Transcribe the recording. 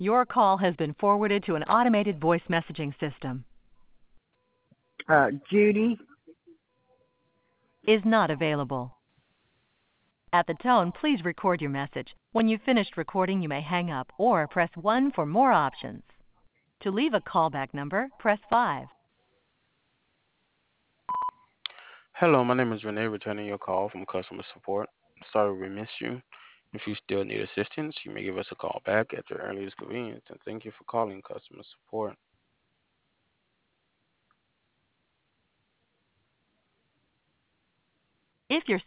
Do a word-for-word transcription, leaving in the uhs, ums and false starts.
Your call has been forwarded to an automated voice messaging system. Uh, Judy. Is not available. At the tone, please record your message. When you've finished recording, you may hang up or press one for more options. To leave a callback number, press five. Hello, my name is Renee, returning your call from customer support. Sorry we missed you. If you still need assistance, you may give us a call back at your earliest convenience, and thank you for calling customer support. If you're